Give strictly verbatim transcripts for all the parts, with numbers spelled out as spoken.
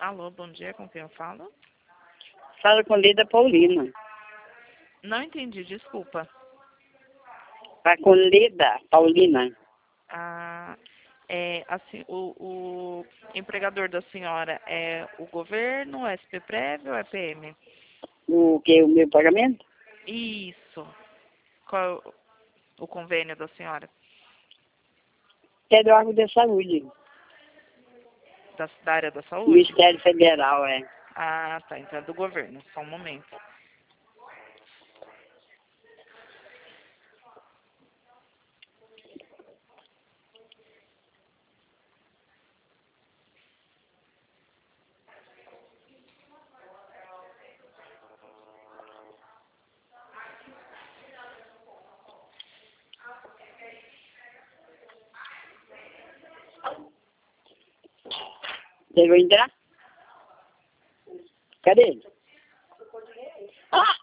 Alô, bom dia, com quem eu falo? Fala com Lida Paulina. Não entendi, desculpa. Fala com Lida Paulina. Ah, é, assim, o, o empregador da senhora é o governo, é S P Prev ou é P M? O que? O meu pagamento? Isso. Qual é o, o convênio da senhora? É do órgão de saúde. Da, da área da saúde? Ministério Federal, é. Ah, tá. Então é do governo. Só um momento. Chegou a entrar? Cadê ele? Ah!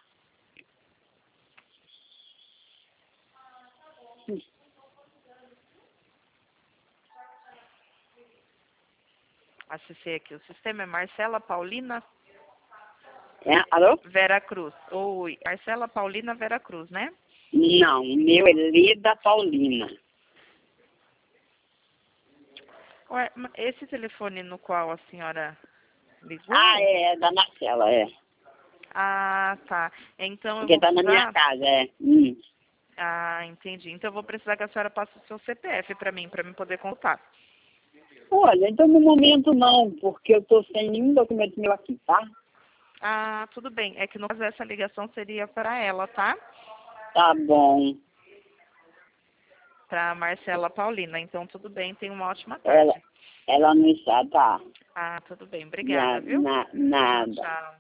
Acessei aqui. O sistema é Marcela Paulina É, alô? Vera Cruz. Oi, Marcela Paulina Vera Cruz, né? Não, o meu é Lida Paulina. Ué, ma- esse telefone no qual a senhora ligou? Ah, é, é da Marcela, é. Ah, tá. Então eu Porque vou tá na minha precisar... casa, é. Hum. Ah, entendi. Então eu vou precisar que a senhora passe o seu C P F para mim, para mim poder contar. Olha, então no momento não, porque eu tô sem nenhum documento meu aqui, tá? Ah, tudo bem. É que no caso essa ligação seria para ela, tá? Tá bom. Para Marcela Paulina. Então tudo bem. Tenha uma ótima Ela, tarde. ela não está, tá? Ah, tudo bem. Obrigada, Na, viu? na, Tchau, nada. tchau.